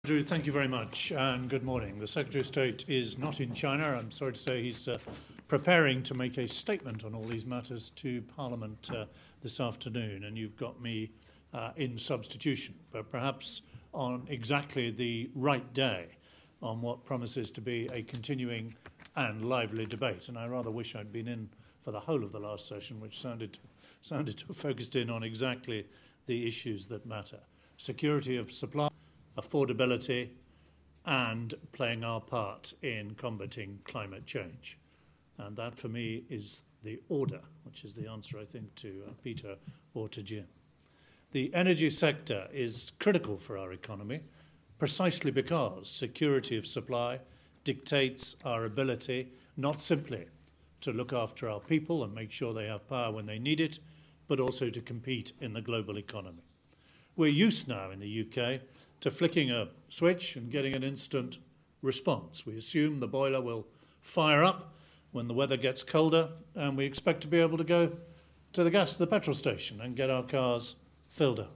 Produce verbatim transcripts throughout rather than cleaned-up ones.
Andrew, thank you very much and good morning. The Secretary of State is not in China. I'm sorry to say he's uh, preparing to make a statement on all these matters to Parliament uh, this afternoon, and you've got me uh, in substitution, but perhaps on exactly the right day on what promises to be a continuing and lively debate. And I rather wish I'd been in for the whole of the last session, which sounded, sounded to have focused in on exactly the issues that matter. Security of supply, affordability, and playing our part in combating climate change. And that, for me, is the order, which is the answer, I think, to uh, Peter or to Jim. The energy sector is critical for our economy, precisely because security of supply dictates our ability not simply to look after our people and make sure they have power when they need it, but also to compete in the global economy. We're used now in the U K to flicking a switch and getting an instant response. We assume the boiler will fire up when the weather gets colder, and we expect to be able to go to the gas, to the petrol station, and get our cars filled up.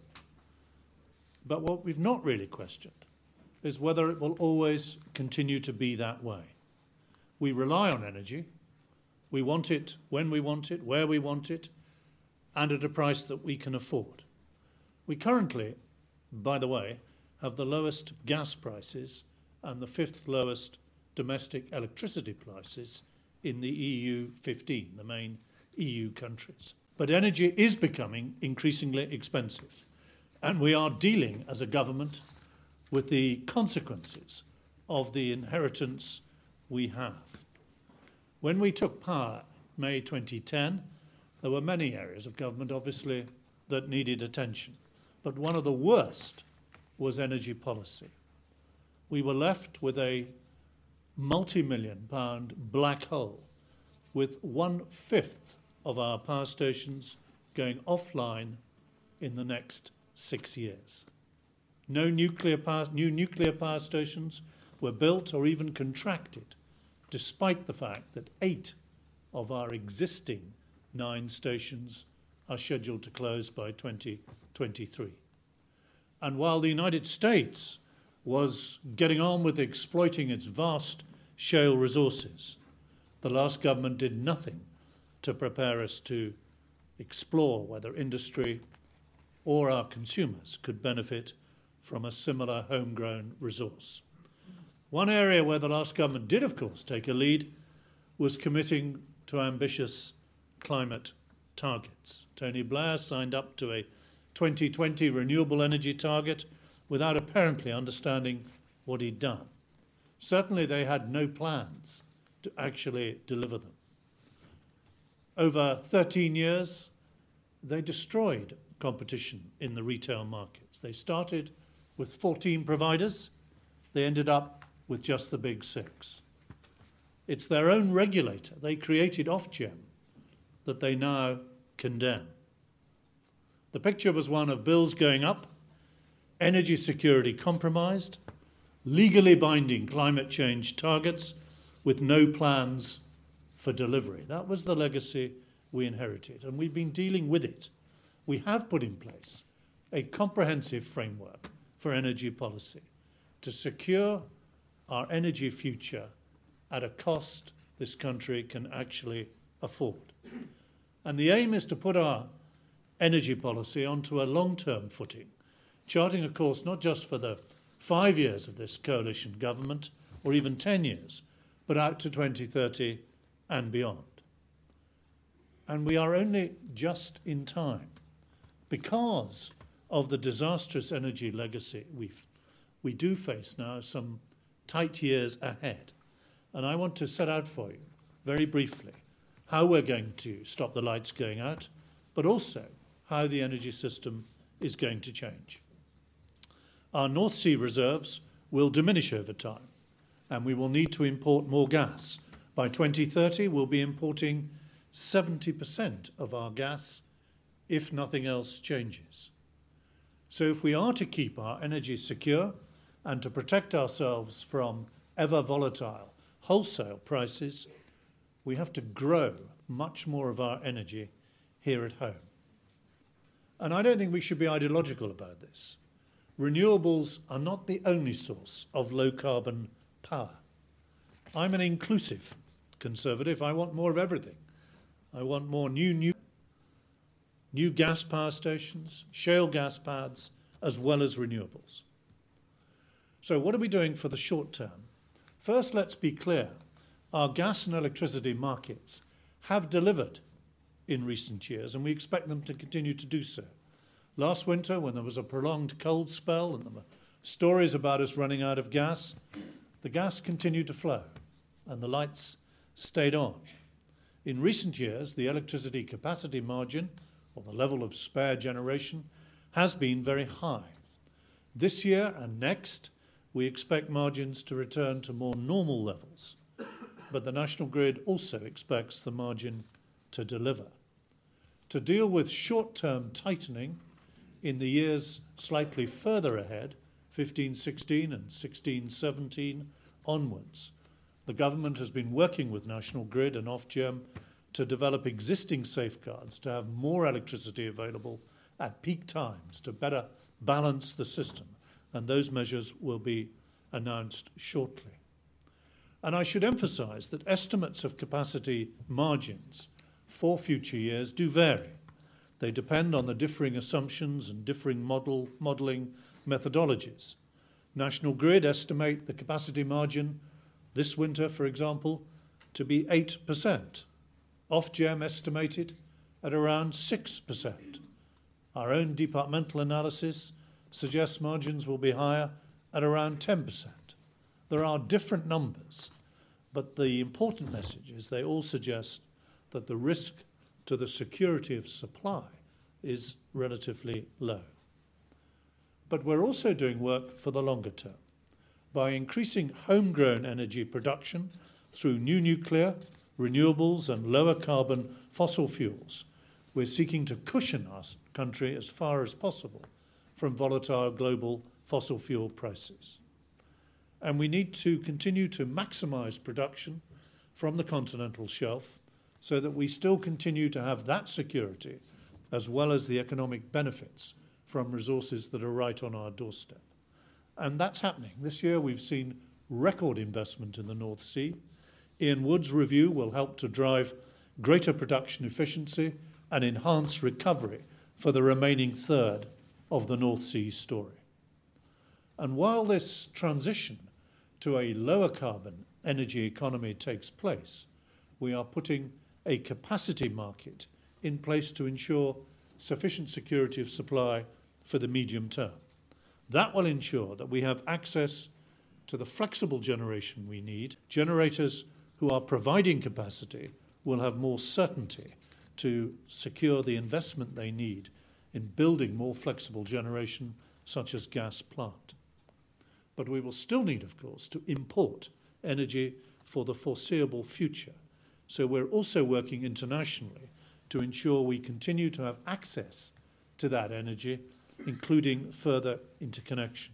But what we've not really questioned is whether it will always continue to be that way. We rely on energy. We want it when we want it, where we want it, and at a price that we can afford. We currently, by the way, have the lowest gas prices and the fifth lowest domestic electricity prices in the E U fifteen, the main E U countries. But energy is becoming increasingly expensive, and we are dealing as a government with the consequences of the inheritance we have. When we took power in May twenty ten, there were many areas of government, obviously, that needed attention. But one of the worst was energy policy. We were left with a multi-million pound black hole, with one-fifth of our power stations going offline in the next six years. No nuclear power, new nuclear power stations were built or even contracted, despite the fact that eight of our existing nine stations are scheduled to close by twenty twenty-three. And while the United States was getting on with exploiting its vast shale resources, the last government did nothing to prepare us to explore whether industry or our consumers could benefit from a similar homegrown resource. One area where the last government did, of course, take a lead was committing to ambitious climate targets. Tony Blair signed up to a twenty twenty renewable energy target without apparently understanding what he'd done. Certainly they had no plans to actually deliver them. Over thirteen years, they destroyed competition in the retail markets. They started with fourteen providers. They ended up with just the big six. It's their own regulator they created Ofgem that they now condemn. The picture was one of bills going up, energy security compromised, legally binding climate change targets with no plans for delivery. That was the legacy we inherited, and we've been dealing with it. We have put in place a comprehensive framework for energy policy to secure our energy future at a cost this country can actually afford. And the aim is to put our energy policy onto a long-term footing, charting a course not just for the five years of this coalition government, or even ten years, but out to twenty thirty and beyond. And we are only just in time because of the disastrous energy legacy we've, we do face now some tight years ahead. And I want to set out for you, very briefly, how we're going to stop the lights going out, but also how the energy system is going to change. Our North Sea reserves will diminish over time, and we will need to import more gas. By twenty thirty, we'll be importing seventy percent of our gas if nothing else changes. So if we are to keep our energy secure and to protect ourselves from ever volatile wholesale prices, we have to grow much more of our energy here at home. And I don't think we should be ideological about this. renewables are not the only source of low-carbon power. I'm an inclusive Conservative. I want more of everything. I want more new, new, new gas power stations, shale gas pads, as well as renewables. So what are we doing for the short term? First, let's be clear. Our gas and electricity markets have delivered in recent years, and we expect them to continue to do so. Last winter, when there was a prolonged cold spell and there were stories about us running out of gas, the gas continued to flow and the lights stayed on. In recent years, the electricity capacity margin, or the level of spare generation, has been very high. This year and next, we expect margins to return to more normal levels, but the National Grid also expects the margin to deliver. To deal with short-term tightening in the years slightly further ahead, fifteen sixteen and sixteen seventeen onwards, the government has been working with National Grid and Ofgem to develop existing safeguards to have more electricity available at peak times to better balance the system, and those measures will be announced shortly. And I should emphasise that estimates of capacity margins for future years do vary. They depend on the differing assumptions and differing model, modelling methodologies. National Grid estimate the capacity margin this winter, for example, to be eight percent. Ofgem estimated at around six percent. Our own departmental analysis suggests margins will be higher at around ten percent. There are different numbers, but the important message is they all suggest that the risk to the security of supply is relatively low. But we're also doing work for the longer term. By increasing homegrown energy production through new nuclear, renewables and lower carbon fossil fuels, we're seeking to cushion our country as far as possible from volatile global fossil fuel prices. And we need to continue to maximise production from the continental shelf so that we still continue to have that security as well as the economic benefits from resources that are right on our doorstep. And that's happening. This year we've seen record investment in the North Sea. Ian Wood's review will help to drive greater production efficiency and enhance recovery for the remaining third of the North Sea story. And while this transition to a lower carbon energy economy takes place, we are putting a capacity market in place to ensure sufficient security of supply for the medium term. That will ensure that we have access to the flexible generation we need. Generators who are providing capacity will have more certainty to secure the investment they need in building more flexible generation, such as gas plant. But we will still need, of course, to import energy for the foreseeable future. So we're also working internationally to ensure we continue to have access to that energy, including further interconnection.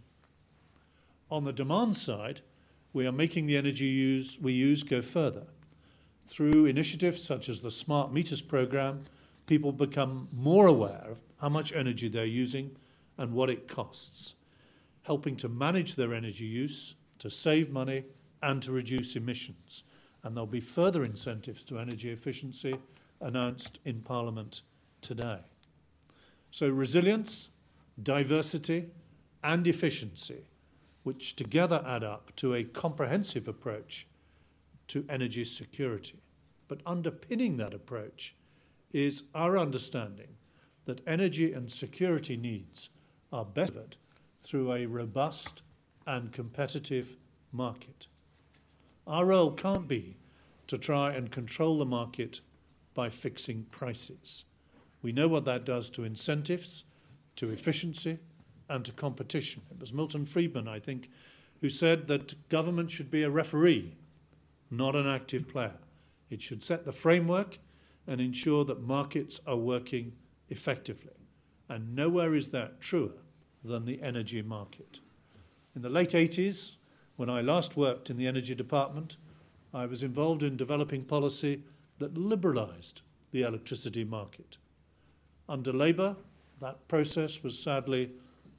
On the demand side, we are making the energy use, we use go further. Through initiatives such as the Smart Meters program, people become more aware of how much energy they're using and what it costs, helping to manage their energy use, to save money and to reduce emissions. And there'll be further incentives to energy efficiency announced in Parliament today. So resilience, diversity and efficiency, which together add up to a comprehensive approach to energy security. But underpinning that approach is our understanding that energy and security needs are bettered through a robust and competitive market. Our role can't be to try and control the market by fixing prices. We know what that does to incentives, to efficiency, and to competition. It was Milton Friedman, I think, who said that government should be a referee, not an active player. It should set the framework and ensure that markets are working effectively. And nowhere is that truer than the energy market. In the late eighties, when I last worked in the energy department, I was involved in developing policy that liberalised the electricity market. Under Labour, that process was sadly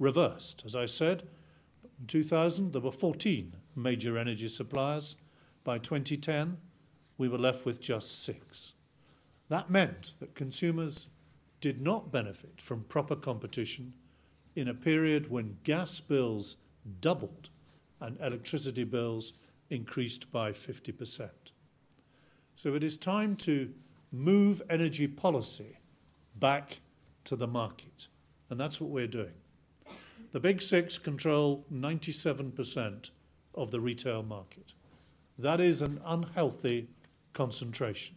reversed. As I said, in two thousand, there were fourteen major energy suppliers. By twenty ten, we were left with just six. That meant that consumers did not benefit from proper competition in a period when gas bills doubled and electricity bills increased by fifty percent. So it is time to move energy policy back to the market, and that's what we're doing. The Big Six control ninety-seven percent of the retail market. That is an unhealthy concentration.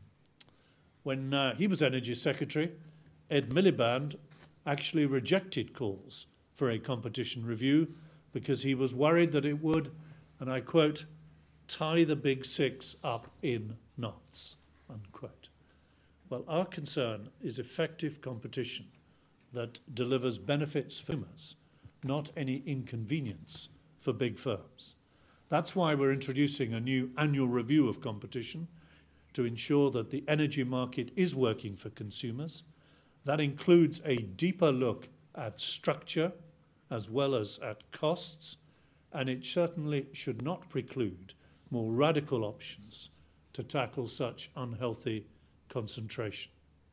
When uh, he was Energy Secretary, Ed Miliband actually rejected calls for a competition review because he was worried that it would, and I quote, tie the Big Six up in knots, unquote. Well, our concern is effective competition that delivers benefits for consumers, not any inconvenience for big firms. That's why we're introducing a new annual review of competition to ensure that the energy market is working for consumers. That includes a deeper look at structure as well as at costs, and it certainly should not preclude more radical options to tackle such unhealthy concentration.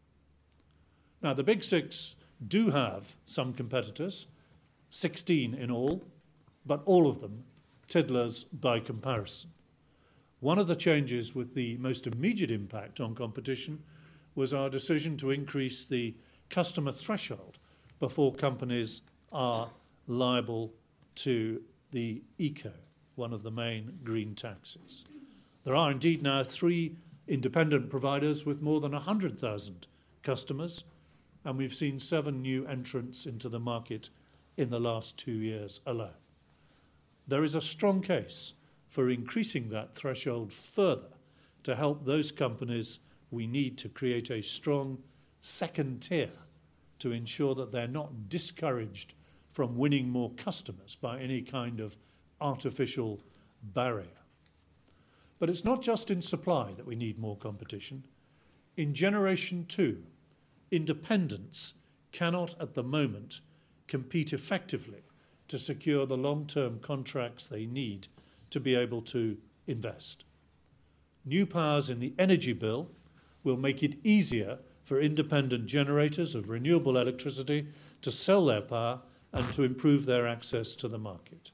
Now, the Big Six do have some competitors, sixteen in all, but all of them tiddlers by comparison. One of the changes with the most immediate impact on competition was our decision to increase the customer threshold before companies are liable to the ECO, one of the main green taxes. There are indeed now three independent providers with more than one hundred thousand customers, and we've seen seven new entrants into the market in the last two years alone. There is a strong case for increasing that threshold further to help those companies we need to create a strong second tier to ensure that they're not discouraged from winning more customers by any kind of artificial barrier. But it's not just in supply that we need more competition. In Generation two, independents cannot at the moment compete effectively to secure the long-term contracts they need to be able to invest. New powers in the energy bill will make it easier for independent generators of renewable electricity to sell their power and to improve their access to the market.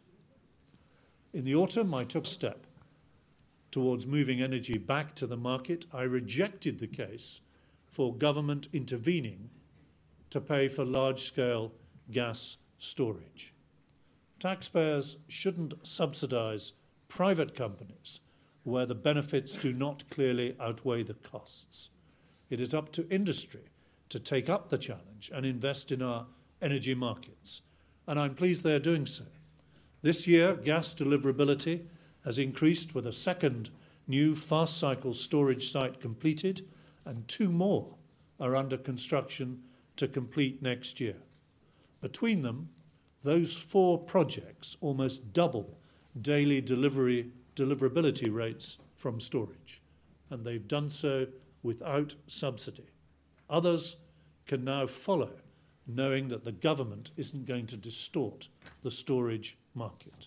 In the autumn, I took a step towards moving energy back to the market. I rejected the case for government intervening to pay for large-scale gas storage. Taxpayers shouldn't subsidise private companies where the benefits do not clearly outweigh the costs. It is up to industry to take up the challenge and invest in our energy markets, and I'm pleased they're doing so. This year, gas deliverability has increased with a second new fast-cycle storage site completed, and two more are under construction to complete next year. Between them, those four projects almost double daily delivery deliverability rates from storage, and they've done so without subsidy. Others can now follow, knowing that the government isn't going to distort the storage market.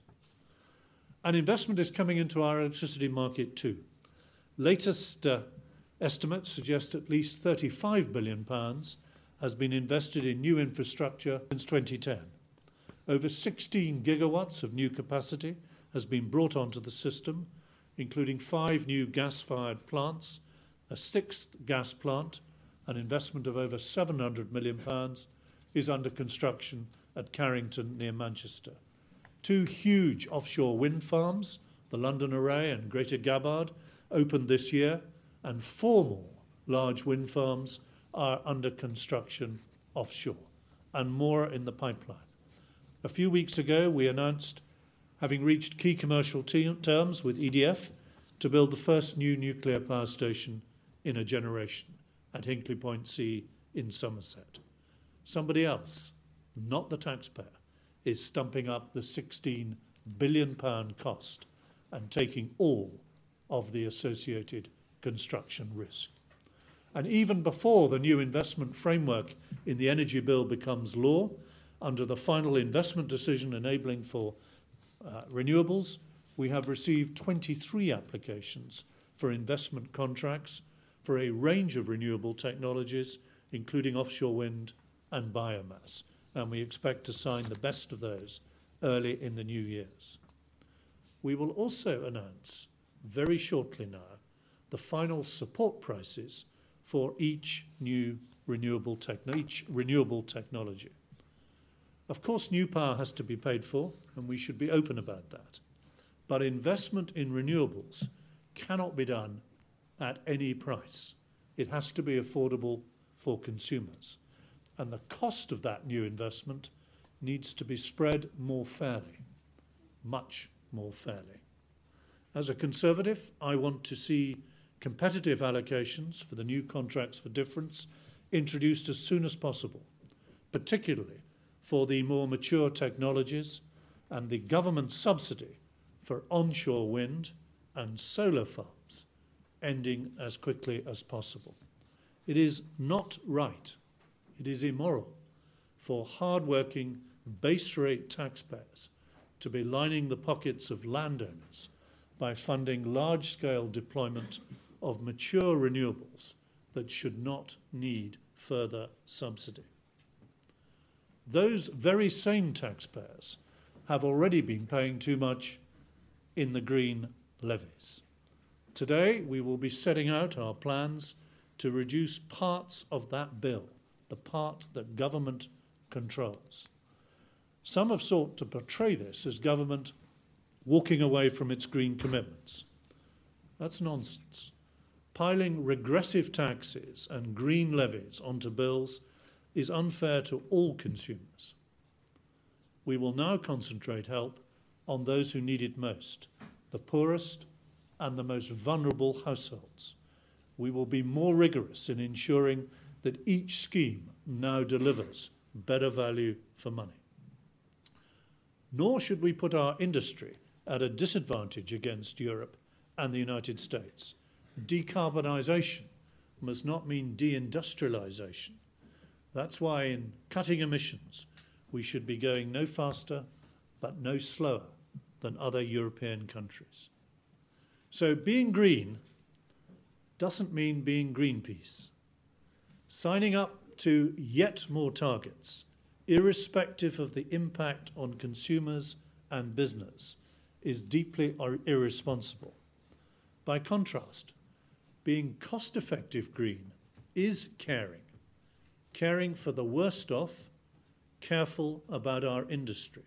And investment is coming into our electricity market too. Latest uh, estimates suggest at least thirty-five billion pounds has been invested in new infrastructure since twenty ten. Over sixteen gigawatts of new capacity has been brought onto the system, including five new gas-fired plants, a sixth gas plant, an investment of over seven hundred million pounds is under construction at Carrington near Manchester. Two huge offshore wind farms, the London Array and Greater Gabbard, opened this year, and four more large wind farms are under construction offshore, and more in the pipeline. A few weeks ago, we announced having reached key commercial te- terms with E D F to build the first new nuclear power station in a generation at Hinkley Point C in Somerset. Somebody else, not the taxpayer, is stumping up the sixteen billion pound cost and taking all of the associated construction risk. And even before the new investment framework in the energy bill becomes law, Under the final investment decision enabling for uh, renewables, we have received twenty-three applications for investment contracts for a range of renewable technologies, including offshore wind and biomass, and we expect to sign the best of those early in the new years. We will also announce very shortly now the final support prices for each new renewable, techno- each renewable technology. Of course, new power has to be paid for, and we should be open about that. But investment in renewables cannot be done at any price. It has to be affordable for consumers. And the cost of that new investment needs to be spread more fairly, much more fairly. As a Conservative, I want to see competitive allocations for the new contracts for difference introduced as soon as possible, particularly for the more mature technologies and the government subsidy for onshore wind and solar farms ending as quickly as possible. It is not right, it is immoral for hard-working, base-rate taxpayers to be lining the pockets of landowners by funding large-scale deployment of mature renewables that should not need further subsidy. Those very same taxpayers have already been paying too much in the green levies. Today, we will be setting out our plans to reduce parts of that bill, the part that government controls. Some have sought to portray this as government walking away from its green commitments. That's nonsense. Piling regressive taxes and green levies onto bills is unfair to all consumers. We will now concentrate help on those who need it most, the poorest and the most vulnerable households. We will be more rigorous in ensuring that each scheme now delivers better value for money. Nor should we put our industry at a disadvantage against Europe and the United States. Decarbonisation must not mean deindustrialisation. That's why in cutting emissions, we should be going no faster but no slower than other European countries. So being green doesn't mean being Greenpeace. Signing up to yet more targets, irrespective of the impact on consumers and business, is deeply irresponsible. By contrast, being cost-effective green is caring, caring for the worst off, careful about our industry.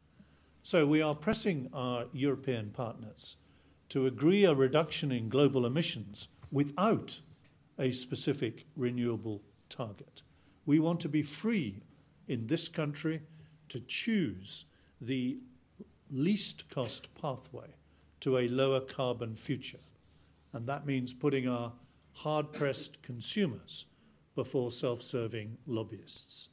So we are pressing our European partners to agree a reduction in global emissions without a specific renewable target. We want to be free in this country to choose the least cost pathway to a lower carbon future. And that means putting our hard-pressed consumers before self-serving lobbyists.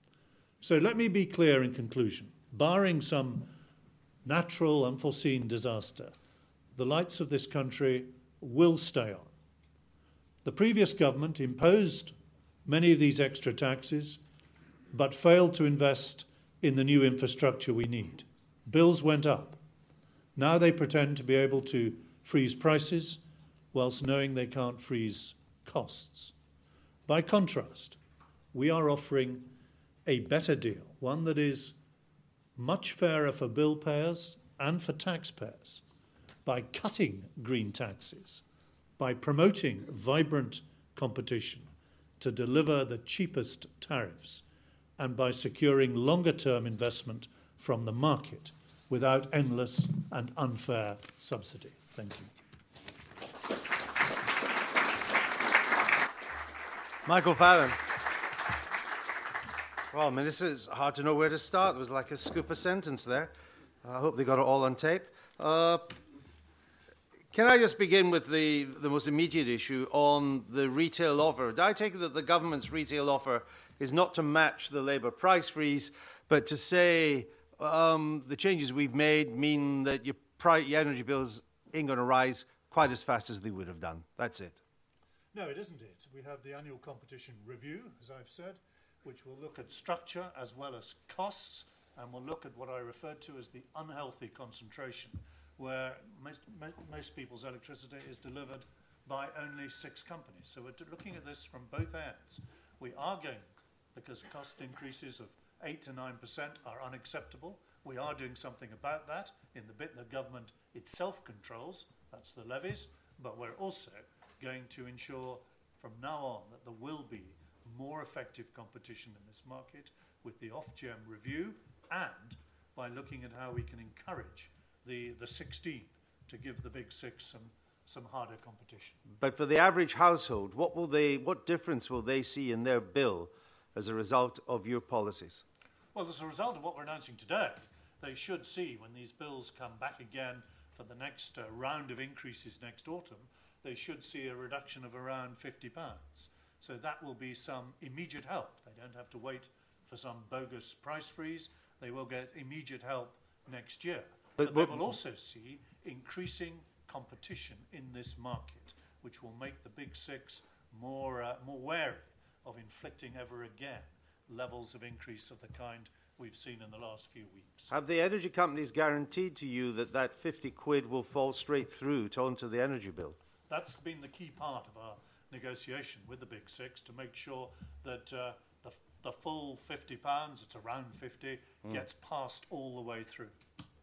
So let me be clear in conclusion. Barring some natural, unforeseen disaster, the lights of this country will stay on. The previous government imposed many of these extra taxes, but failed to invest in the new infrastructure we need. Bills went up. Now they pretend to be able to freeze prices whilst knowing they can't freeze costs. By contrast, we are offering a better deal, one that is much fairer for bill payers and for taxpayers, by cutting green taxes, by promoting vibrant competition to deliver the cheapest tariffs, and by securing longer-term investment from the market without endless and unfair subsidy. Thank you. Michael Fallon. Well, Minister, it's hard to know where to start. There was like a scoop of sentence there. I hope they got it all on tape. Uh, can I just begin with the, the most immediate issue on the retail offer? Do I take it that the government's retail offer is not to match the Labour price freeze, but to say um, the changes we've made mean that your, pri- your energy bills ain't going to rise quite as fast as they would have done? That's it. No, it isn't it. We have the annual competition review, as I've said. which will look at structure as well as costs, and will look at what I referred to as the unhealthy concentration, where most, most people's electricity is delivered by only six companies. So we're looking at this from both ends. We are going, because cost increases of eight to nine percent are unacceptable. We are doing something about that in the bit the government itself controls, that's the levies, but we're also going to ensure from now on that there will be more effective competition in this market with the Ofgem review, and by looking at how we can encourage the, the sixteen to give the big six some, some harder competition. But for the average household, what will they, what difference will they see in their bill as a result of your policies? Well, as a result of what we're announcing today, they should see when these bills come back again for the next uh, round of increases next autumn, they should see a reduction of around fifty pounds. So that will be some immediate help. They don't have to wait for some bogus price freeze. They will get immediate help next year. But, but they will also see increasing competition in this market, which will make the big six more, uh, more wary of inflicting ever again levels of increase of the kind we've seen in the last few weeks. Have the energy companies guaranteed to you that that fifty quid will fall straight through to onto the energy bill? That's been the key part of our negotiation with the big six, to make sure that uh, the, the full fifty pounds, it's around fifty, mm. gets passed all the way through.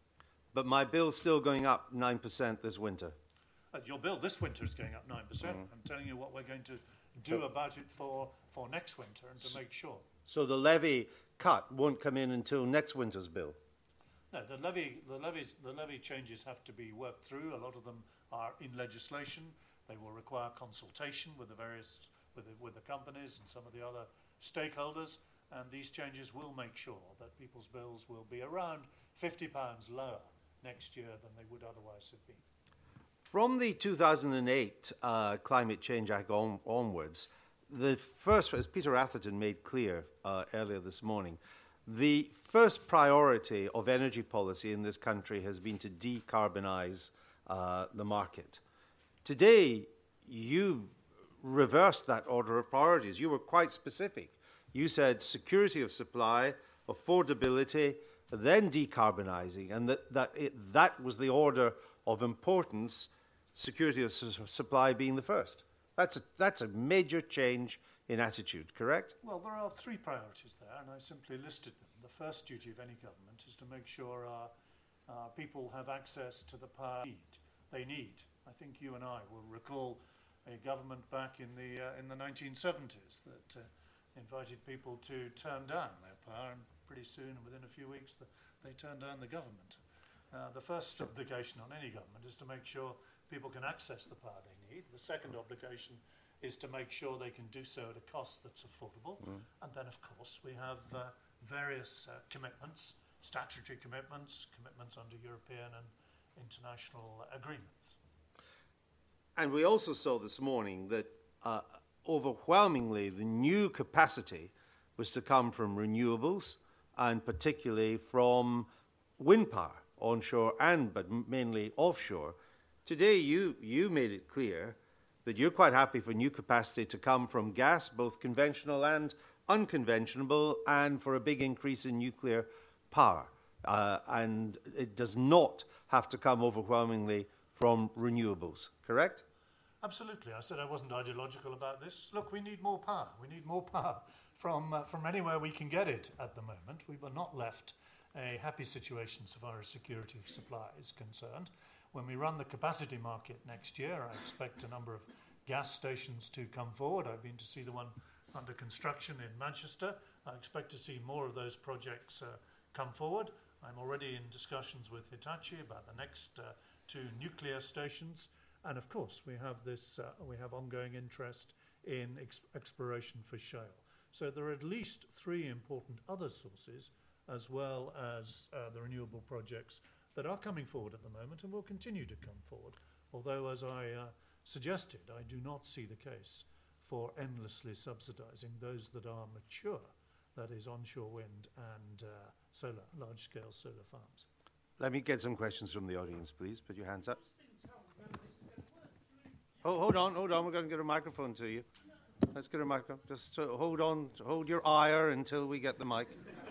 But my bill's still going up nine percent this winter. Uh, your bill this winter is going up nine percent. Mm. I'm telling you what we're going to do so, about it for, for next winter and to make sure. So the levy cut won't come in until next winter's bill? No, the levy, the levies, the levy changes have to be worked through. A lot of them are in legislation. They will require consultation with the various, with the, with the companies and some of the other stakeholders. And these changes will make sure that people's bills will be around fifty pounds lower next year than they would otherwise have been. From the two thousand eight uh, Climate Change Act on, onwards, the first, as Peter Atherton made clear uh, earlier this morning, the first priority of energy policy in this country has been to decarbonise uh, the market. Today, you reversed that order of priorities. You were quite specific. You said security of supply, affordability, then decarbonising, and that, that, it, that was the order of importance, security of su- supply being the first. That's a, that's a major change in attitude, correct? Well, there are three priorities there, and I simply listed them. The first duty of any government is to make sure our, our people have access to the power they need. I think you and I will recall a government back in the, uh, in the nineteen seventies that uh, invited people to turn down their power, and pretty soon, within a few weeks, the, they turned down the government. Uh, the first obligation on any government is to make sure people can access the power they need. The second obligation is to make sure they can do so at a cost that's affordable. Mm. And then, of course, we have uh, various uh, commitments, statutory commitments, commitments under European and international uh, agreements. And we also saw this morning that uh, overwhelmingly the new capacity was to come from renewables, and particularly from wind power, onshore and but mainly offshore. Today you, you made it clear that you're quite happy for new capacity to come from gas, both conventional and unconventional, and for a big increase in nuclear power. Uh, and it does not have to come overwhelmingly from renewables, correct? Absolutely. I said I wasn't ideological about this. Look, we need more power. We need more power from, uh, from anywhere we can get it at the moment. We were not left a happy situation so far as security of supply is concerned. When we run the capacity market next year, I expect a number of gas stations to come forward. I've been to see the one under construction in Manchester. I expect to see more of those projects uh, come forward. I'm already in discussions with Hitachi about the next uh, two nuclear stations. And of course, we have this, uh, we have ongoing interest in ex- exploration for shale. So there are at least three important other sources, as well as uh, the renewable projects that are coming forward at the moment and will continue to come forward. Although, as I uh, suggested, I do not see the case for endlessly subsidising those that are mature, that is onshore wind and uh, solar, large-scale solar farms. Let me get some questions from the audience, please. Put your hands up. Oh, hold on, hold on. We're going to get a microphone to you. Let's get a mic up. Just uh, hold on, hold your ire until we get the mic.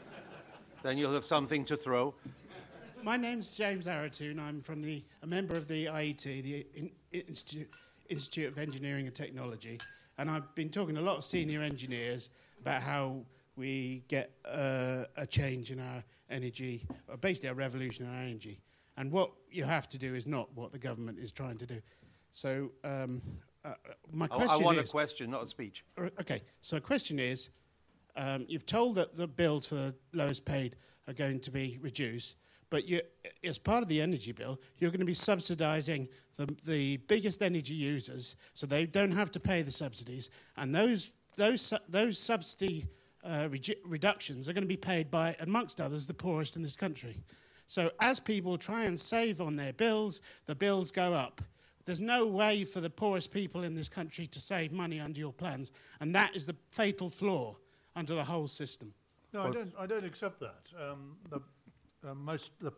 Then you'll have something to throw. My name's James Aratoon. I'm from the a member of the I E T, the In- Institute, Institute of Engineering and Technology, and I've been talking to a lot of senior engineers about how we get uh, a change in our energy, or basically a revolution in our energy. And what you have to do is not what the government is trying to do. So um, uh, my I, question I want is... a question, not a speech. Okay, so the question is, um, you've told that the bills for the lowest paid are going to be reduced, but you, as part of the energy bill, you're going to be subsidising the, the biggest energy users, so they don't have to pay the subsidies, and those those those subsidy uh, redu- reductions are going to be paid by, amongst others, the poorest in this country. So as people try and save on their bills, the bills go up. There's no way for the poorest people in this country to save money under your plans, and that is the fatal flaw under the whole system. No, I don't. I don't accept that. Um, the uh, most the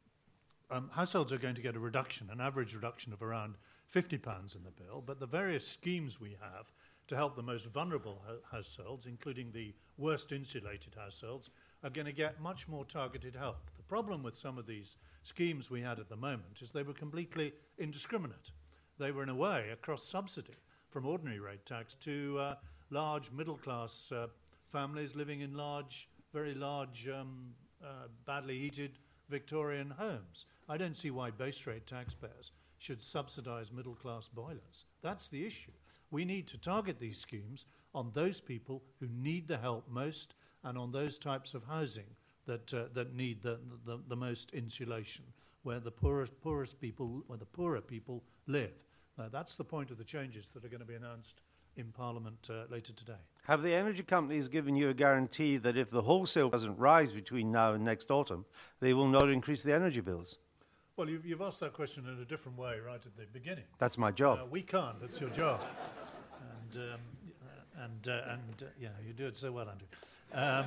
um, households are going to get a reduction, an average reduction of around fifty pounds in the bill. But the various schemes we have to help the most vulnerable ho- households, including the worst insulated households, are going to get much more targeted help. The problem with some of these schemes we had at the moment is they were completely indiscriminate. They were, in a way, a cross-subsidy from ordinary rate tax to uh, large middle-class uh, families living in large, very large, um, uh, badly heated Victorian homes. I don't see why base rate taxpayers should subsidise middle-class boilers. That's the issue. We need to target these schemes on those people who need the help most and on those types of housing that uh, that need the, the, the most insulation, where the poorest, poorest people, where the poorer people live. Uh, that's the point of the changes that are going to be announced in Parliament uh, later today. Have the energy companies given you a guarantee that if the wholesale doesn't rise between now and next autumn, they will not increase the energy bills? Well, you've, you've asked that question in a different way right at the beginning. That's my job. Uh, we can't. That's your job. And um, and uh, and uh, yeah, you do it so well, Andrew. Um,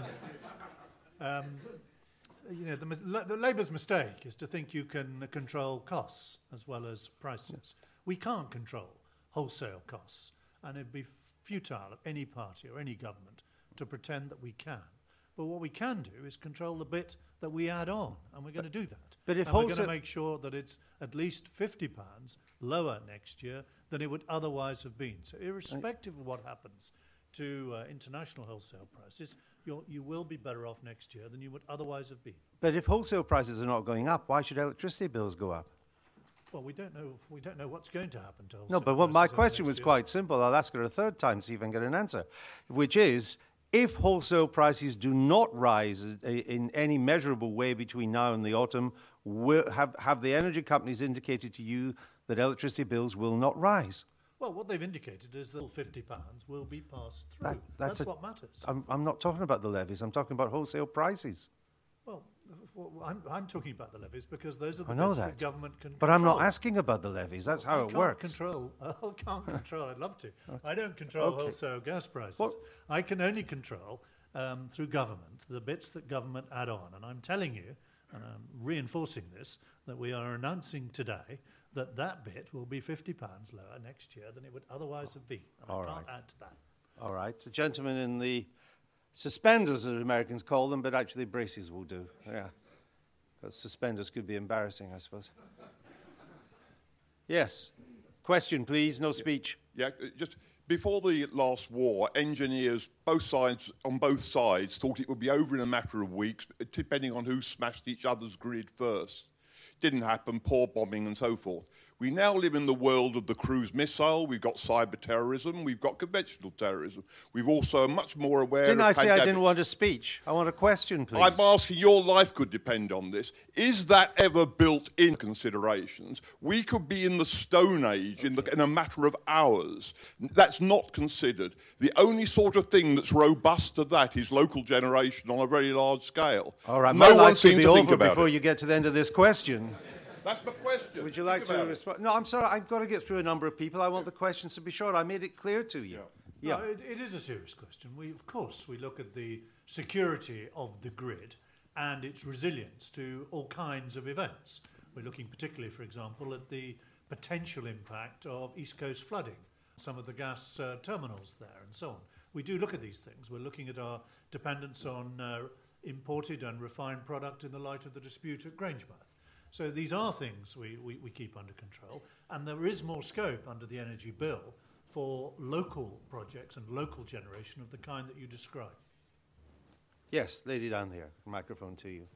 um, you know, the, mis- the Labour's mistake is to think you can uh, control costs as well as prices. We can't control wholesale costs, and it'd be futile of any party or any government to pretend that we can. But what we can do is control the bit that we add on, and we're going to do that. But if and we're going wholesale- to make sure that it's at least fifty pounds lower next year than it would otherwise have been. So irrespective of what happens to uh, international wholesale prices, you're, you will be better off next year than you would otherwise have been. But if wholesale prices are not going up, why should electricity bills go up? Well, we don't know. We don't know what's going to happen to wholesale No, but what my prices over question next was year. quite simple. I'll ask her a third time, see if I can get an answer, which is, if wholesale prices do not rise i- in any measurable way between now and the autumn, will, have, have the energy companies indicated to you that electricity bills will not rise? Well, what they've indicated is that fifty pounds will be passed through. That- that's that's a- what matters. I'm, I'm not talking about the levies. I'm talking about wholesale prices. Well, well I'm, I'm talking about the levies because those are the I know bits that. that government can But I'm not control. asking about the levies. That's I how it can't works. Control, I can't control. I'd love to. I don't control Okay. wholesale gas prices. What- I can only control um, through government the bits that government add on. And I'm telling you, and I'm reinforcing this, that we are announcing today that that bit will be fifty pounds lower next year than it would otherwise have been. And All I can't right. add to that. All right. The gentleman in the suspenders, as Americans call them, but actually braces will do. Yeah. Because suspenders could be embarrassing, I suppose. Yes. Question, please. No speech. Yeah, uh, just before the last war, engineers, both sides, on both sides, thought it would be over in a matter of weeks, uh, depending on who smashed each other's grid first. Didn't happen, poor bombing and so forth. We now live in the world of the cruise missile. We've got cyber terrorism. We've got conventional terrorism. We've also much more aware Didn't of I say I pandemics. didn't want a speech? I want a question, please. I'm asking, your life could depend on this. Is that ever built in considerations? We could be in the Stone Age in, the, in a matter of hours. That's not considered. The only sort of thing that's robust to that is local generation on a very large scale. All right. No my one life should seems be to think over about before it. you get to the end of this question. That's my question. Would you like Think to about it. respond? No, I'm sorry. I've got to get through a number of people. I want the questions to be short. I made it clear to you. Yeah. No, it, it is a serious question. We, of course, we look at the security of the grid and its resilience to all kinds of events. We're looking particularly, for example, at the potential impact of East Coast flooding some of the gas uh, terminals there and so on. We do look at these things. We're looking at our dependence on uh, imported and refined product in the light of the dispute at Grangemouth. So these are things we, we, we keep under control, and there is more scope under the energy bill for local projects and local generation of the kind that you describe. Yes, lady down there. Microphone to you.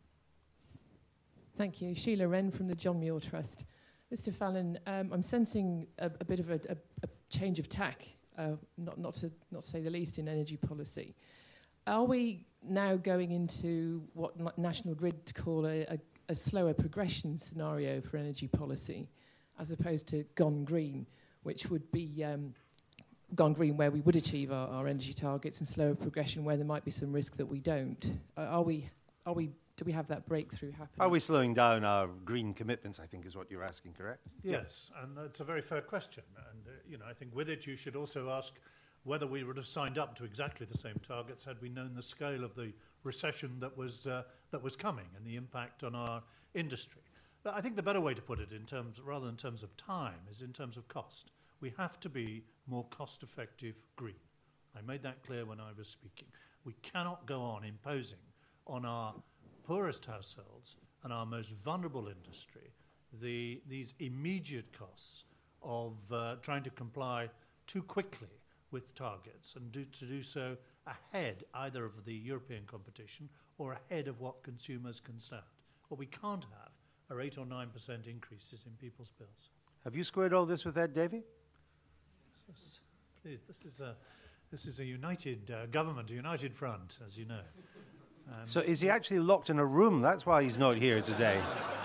Thank you. Sheila Wren from the John Muir Trust. Mister Fallon, um, I'm sensing a, a bit of a, a, a change of tack, uh, not, not, to, not to say the least, in energy policy. Are we now going into what N- National Grid call a, a, a slower progression scenario for energy policy, as opposed to gone green, which would be um, gone green where we would achieve our, our energy targets, and slower progression where there might be some risk that we don't? Uh, are we, are we, do we have that breakthrough happening? Are we slowing down our green commitments, I think is what you're asking, correct? Yes, and that's a very fair question. And, uh, you know, I think with it you should also ask whether we would have signed up to exactly the same targets had we known the scale of the recession that was, uh, that was coming and the impact on our industry. But I think the better way to put it, in terms, rather than in terms of time, is in terms of cost. We have to be more cost-effective green. I made that clear when I was speaking. We cannot go on imposing on our poorest households and our most vulnerable industry the, these immediate costs of uh, trying to comply too quickly with targets, and do, to do so ahead either of the European competition or ahead of what consumers can stand. What we can't have are eight or nine percent increases in people's bills. Have you squared all this with Ed Davey? This, please, this is a this is a united uh, government, a united front, as you know. And So is he actually locked in a room? That's why he's not here today.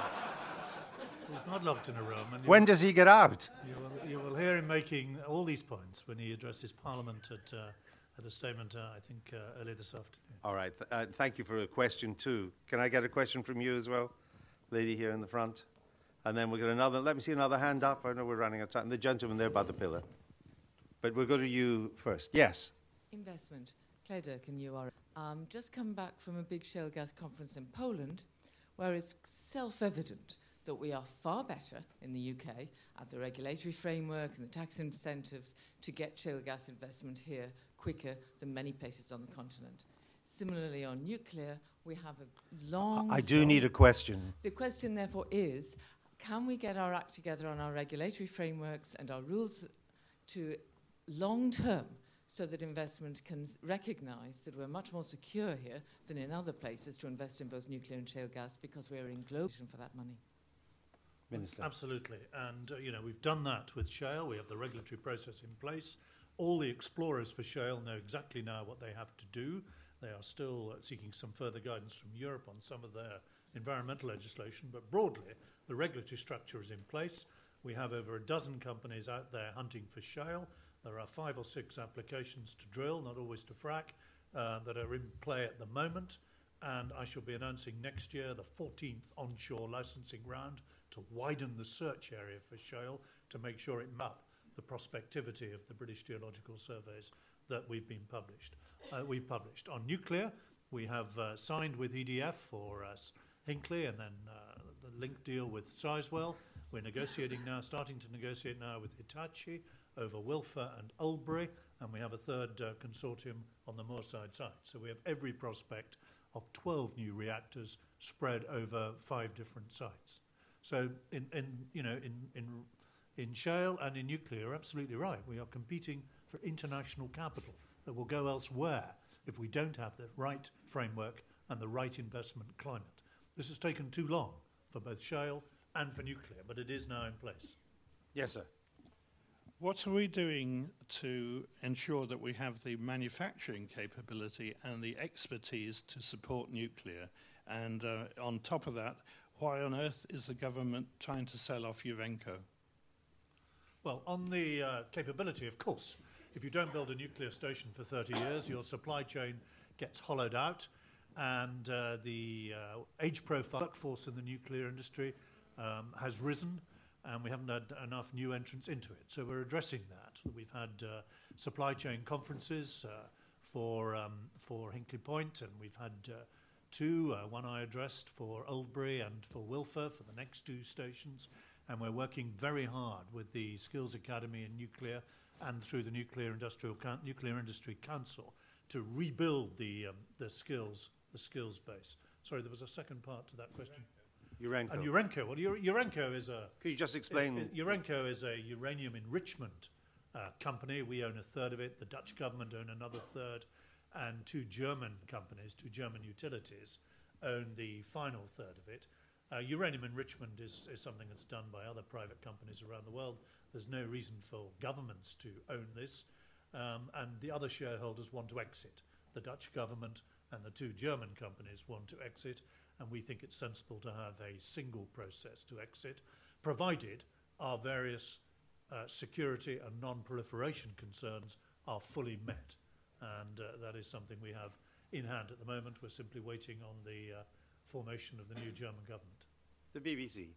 he's not locked in a room. And you When will- does he get out? You will, you will hear him making all these points when he addresses Parliament at, uh, at a statement, uh, I think, uh, earlier this afternoon. All right. Th- uh, thank you for a question, too. Can I get a question from you as well? Lady here in the front. And then we'll get another. Let me see another hand up. I know we're running out of time. The gentleman there by the pillar. But we'll go to you first. Yes. Investment. Claire Durkin, you are. Um, just come back from a big shale gas conference in Poland, where it's self-evident that we are far better in the U K at the regulatory framework and the tax incentives to get shale gas investment here quicker than many places on the continent. Similarly, on nuclear, we have a long... I do need a question. The question, therefore, is, can we get our act together on our regulatory frameworks and our rules to long-term, so that investment can recognise that we're much more secure here than in other places to invest in both nuclear and shale gas, because we're in global for that money? Minister. Absolutely. And, uh, you know, we've done that with shale. We have the regulatory process in place. All the explorers for shale know exactly now what they have to do. They are still uh, seeking some further guidance from Europe on some of their environmental legislation. But broadly, the regulatory structure is in place. We have over a dozen companies out there hunting for shale. There are five or six applications to drill, not always to frack, uh, that are in play at the moment. And I shall be announcing next year the fourteenth onshore licensing round to widen the search area for shale to make sure it map the prospectivity of the British Geological Surveys that we've been published. Uh, we've published. On nuclear, we have uh, signed with E D F for uh, Hinkley, and then uh, the link deal with Sizewell. We're negotiating now, starting to negotiate now with Hitachi over Wilfer and Oldbury, and we have a third uh, consortium on the Moorside site. So we have every prospect of twelve new reactors spread over five different sites. So in, in you know in, in in shale and in nuclear, you're absolutely right. We are competing for international capital that will go elsewhere if we don't have the right framework and the right investment climate. This has taken too long for both shale and for nuclear, but it is now in place. Yes, sir. What are we doing to ensure that we have the manufacturing capability and the expertise to support nuclear? And uh, on top of that, why on earth is the government trying to sell off Uvenco? Well, on the uh, capability, of course, if you don't build a nuclear station for thirty years, your supply chain gets hollowed out, and uh, the uh, age profile workforce in the nuclear industry um, has risen, and we haven't had enough new entrants into it. So we're addressing that. We've had uh, supply chain conferences uh, for um, for Hinkley Point, and we've had uh, two, uh, one I addressed for Oldbury and for Wilfer for the next two stations, and we're working very hard with the Skills Academy in nuclear and through the Nuclear Industrial Coun- Nuclear Industry Council to rebuild the um, the skills the skills base. Sorry, there was a second part to that question. Urenco. And Urenco. Well, Ur- Urenco is a. Could you just explain? Is, Urenco is a uranium enrichment uh, company. We own a third of it. The Dutch government own another third, and two German companies, two German utilities, own the final third of it. Uh, uranium enrichment is, is something that's done by other private companies around the world. There's no reason for governments to own this, um, and the other shareholders want to exit. The Dutch government and the two German companies want to exit, and we think it's sensible to have a single process to exit, provided our various uh, security and non-proliferation concerns are fully met. And uh, that is something we have in hand at the moment. We're simply waiting on the uh, formation of the new German government. The B B C.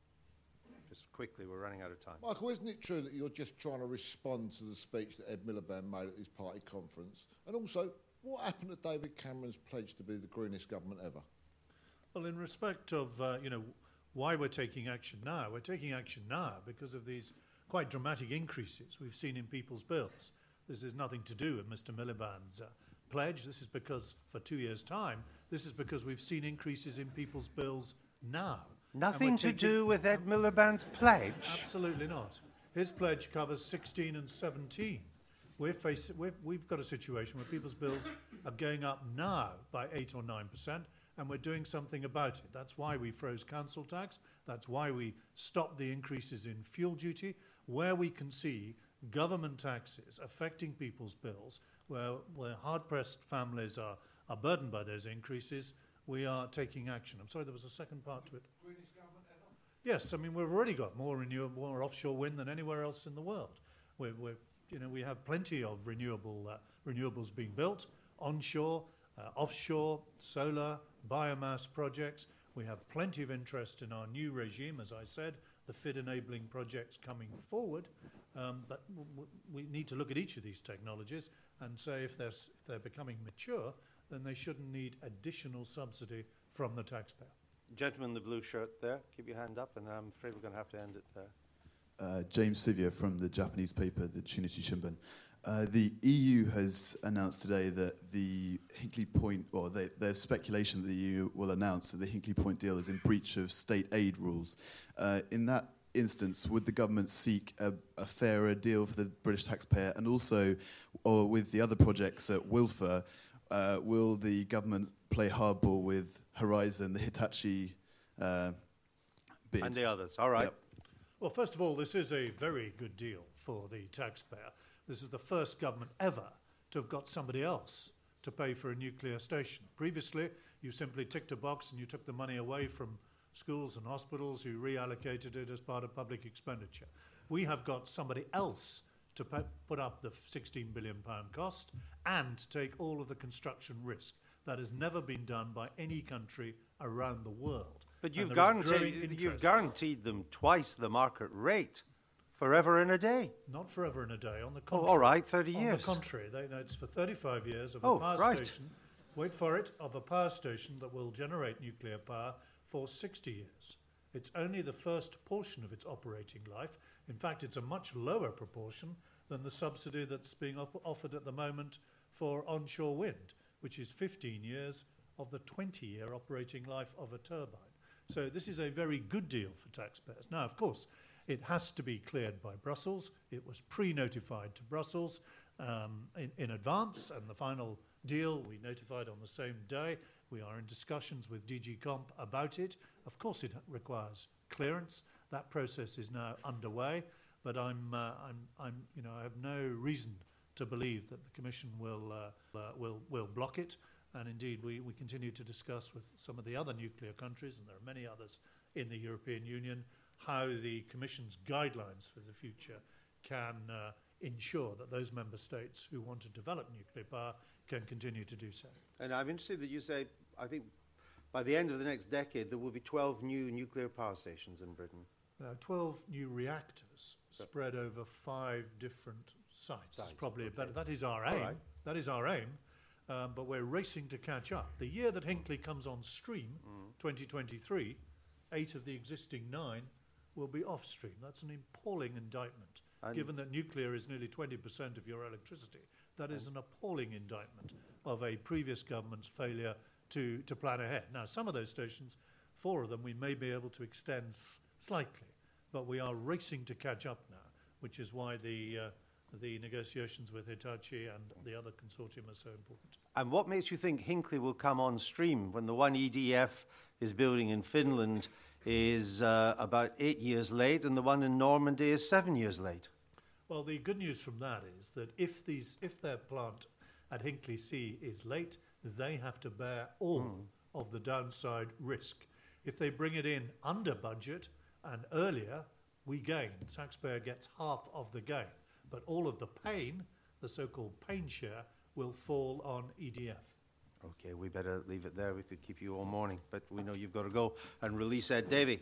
Just quickly, we're running out of time. Michael, isn't it true that you're just trying to respond to the speech that Ed Miliband made at his party conference? And also, what happened to David Cameron's pledge to be the greenest government ever? Well, in respect of, uh, you know, why we're taking action now, we're taking action now because of these quite dramatic increases we've seen in people's bills. This has nothing to do with Mister Miliband's uh, pledge. This is because, for two years' time, this is because we've seen increases in people's bills now. Nothing to do with Ed Miliband's pledge? Absolutely not. His pledge covers sixteen and seventeen. We're facing, we're, we've got a situation where people's bills are going up now by eight or nine percent, and we're doing something about it. That's why we froze council tax. That's why we stopped the increases in fuel duty. Where we can see government taxes affecting people's bills, where, where hard-pressed families are, are burdened by those increases, we are taking action. I'm sorry, there was a second part to it. Greenest government ever? Yes, I mean, we've already got more renewable, more offshore wind than anywhere else in the world. We're, we're, you know, we have plenty of renewable uh, renewables being built, onshore, uh, offshore, solar, biomass projects. We have plenty of interest in our new regime, as I said, the F I D enabling projects coming forward. Um, but w- w- we need to look at each of these technologies and say if they're, s- if they're becoming mature, then they shouldn't need additional subsidy from the taxpayer. Gentleman in the blue shirt there, keep your hand up, and I'm afraid we're going to have to end it there. Uh, James Sivia from the Japanese paper, the Chunichi Shimbun. Uh, the E U has announced today that the Hinkley Point, or they, there's speculation that the E U will announce that the Hinkley Point deal is in breach of state aid rules. Uh, in that instance, would the government seek a, a fairer deal for the British taxpayer? And also, or with the other projects at Wilfer, uh, will the government play hardball with Horizon, the Hitachi uh, bid? And the others, all right. Yep. Well, first of all, this is a very good deal for the taxpayer. This is the first government ever to have got somebody else to pay for a nuclear station. Previously, you simply ticked a box and you took the money away from schools and hospitals, you reallocated it as part of public expenditure. We have got somebody else to pay, put up the sixteen billion pound cost and take all of the construction risk. That has never been done by any country around the world. But And you've there is growing guaranteed, you've interest. guaranteed them twice the market rate, forever and a day. Not forever and a day, on the Oh, contrary. all right, thirty On years. the contrary, they, no, it's for thirty-five years of Oh, a power right. station. Wait for it, of a power station that will generate nuclear power for sixty years. It's only the first portion of its operating life. In fact, it's a much lower proportion than the subsidy that's being op- offered at the moment for onshore wind, which is fifteen years of the twenty-year operating life of a turbine. So this is a very good deal for taxpayers. Now, of course, it has to be cleared by Brussels. It was pre-notified to Brussels um, in, in advance, and the final deal we notified on the same day. We are in discussions with D G Comp about it. Of course, it requires clearance. That process is now underway, but I'm, uh, I'm, I'm, you know, I have no reason to believe that the Commission will, uh, uh, will, will block it. And indeed, we, we continue to discuss with some of the other nuclear countries, and there are many others in the European Union, how the Commission's guidelines for the future can uh, ensure that those member states who want to develop nuclear power can continue to do so. And I'm interested that you say, I think by the end of the next decade, there will be twelve new nuclear power stations in Britain. There are twelve new reactors spread over five different sites. That's Sites, probably a okay. better. That is our All aim. right. That is our aim. Um, but we're racing to catch up. The year that Hinkley comes on stream, Mm. twenty twenty-three, eight of the existing nine will be off stream. That's an appalling indictment. And given that nuclear is nearly twenty percent of your electricity. That is an appalling indictment of a previous government's failure to, to plan ahead. Now, some of those stations, four of them, we may be able to extend s- slightly, but we are racing to catch up now, which is why the, uh, the negotiations with Hitachi and the other consortium are so important. And what makes you think Hinkley will come on stream when the one E D F is building in Finland is uh, about eight years late and the one in Normandy is seven years late? Well, the good news from that is that if these, if their plant at Hinkley C is late, they have to bear all mm. of the downside risk. If they bring it in under budget and earlier, we gain. The taxpayer gets half of the gain. But all of the pain, the so-called pain share, will fall on E D F. Okay, we better leave it there. We could keep you all morning, but we know you've got to go and release Ed Davey.